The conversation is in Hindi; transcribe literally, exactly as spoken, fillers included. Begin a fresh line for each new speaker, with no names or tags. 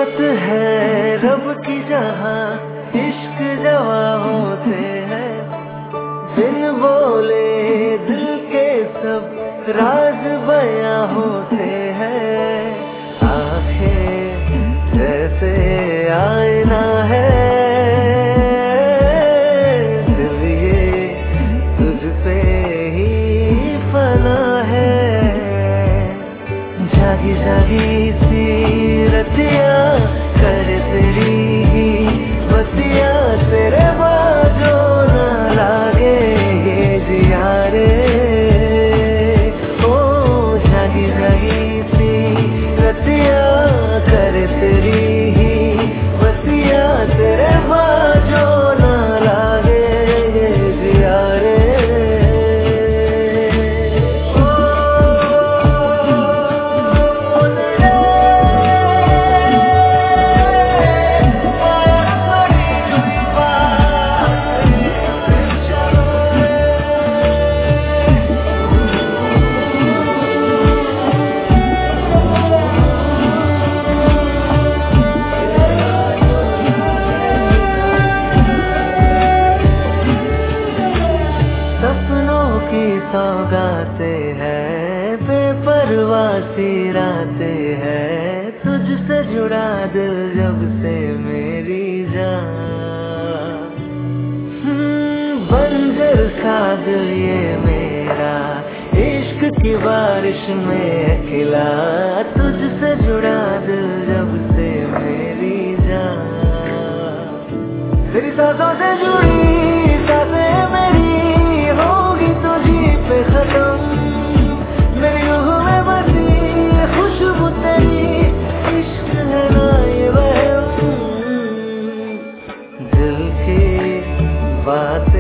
रहमत है रब की जहाँ इश्क जवा होते हैं, बिन बोले दिल के सब राज बयां होते हैं। आंखें जैसे आईना है, दिल ये तुझसे ही फना है। जागी जागी सी रतिया कर तेरी ही बतिया, तेरे बाजो ना लागे ये जिया रे। ओ जागी जागी सी रतिया कर तेरी ही बतिया, तेरे बाजो ना लागे ये जिया रे। सौगाते हैं बेपरवाह सी रातें हैं, तुझसे जुड़ा दिल जब से मेरी जान। बंजर सा दिल ये मेरा इश्क की बारिश में खिला, तुझसे जुड़ा दिल जब से मेरी जान। तेरी सांसों से जुड़ी सांसें मेरी होगी तो जी पे खत्म, मेरी रूह में बसी खुशबू तेरी इश्क है ना ये वहम। दिल की बात